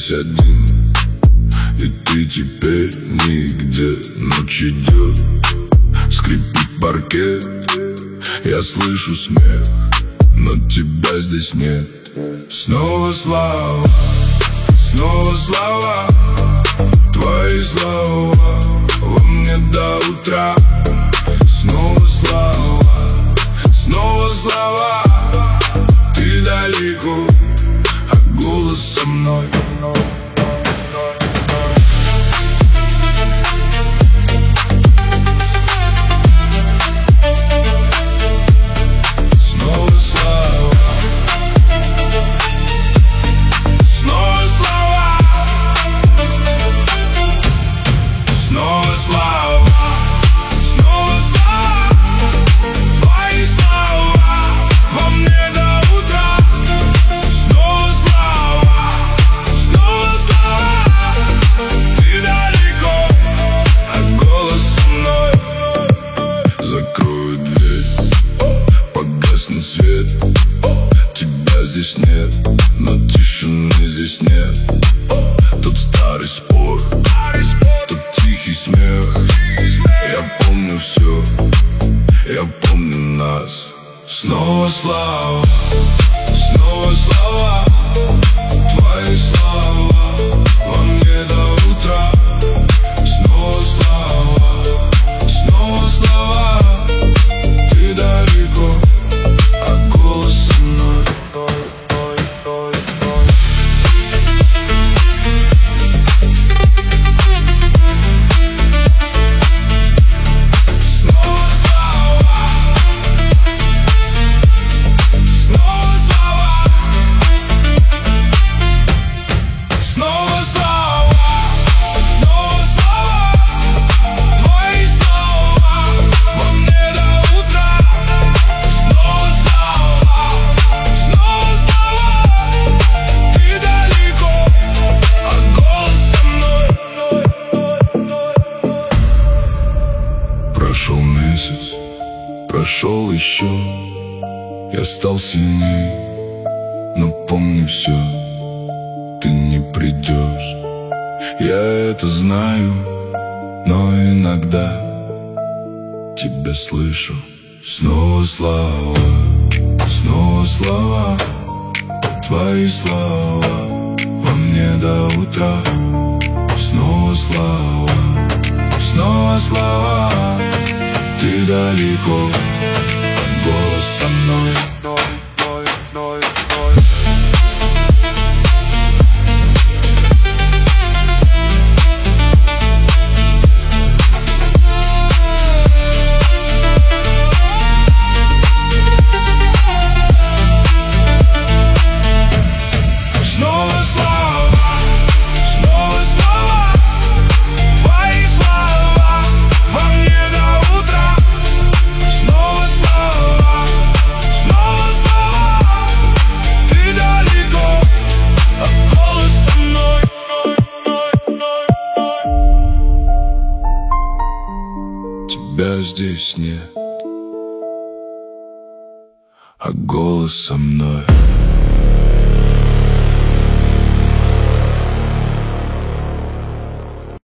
здесь один, и ты теперь нигде. Ночь идет, скрипит паркет, я слышу смех, но тебя здесь нет. Снова слова, твои слова во мне до утра. Снова слова, ты далеко, а голос со мной. Закрою дверь, погаснет свет, тебя здесь нет, но тишины здесь нет. Тут старый спор, тут тихий смех. Я помню все, я помню нас. Снова слова, твои слова во мне до утра. Снова слова, ты далеко, а голос со мной. Прошел месяц, прошел еще, я стал сильней, но помни все, ты не придешь. Я это знаю, но иногда тебя слышу. Снова слова, твои слова во мне до утра. Снова слова, ты далеко, а голос со мной. Тебя здесь нет, а голос со мной.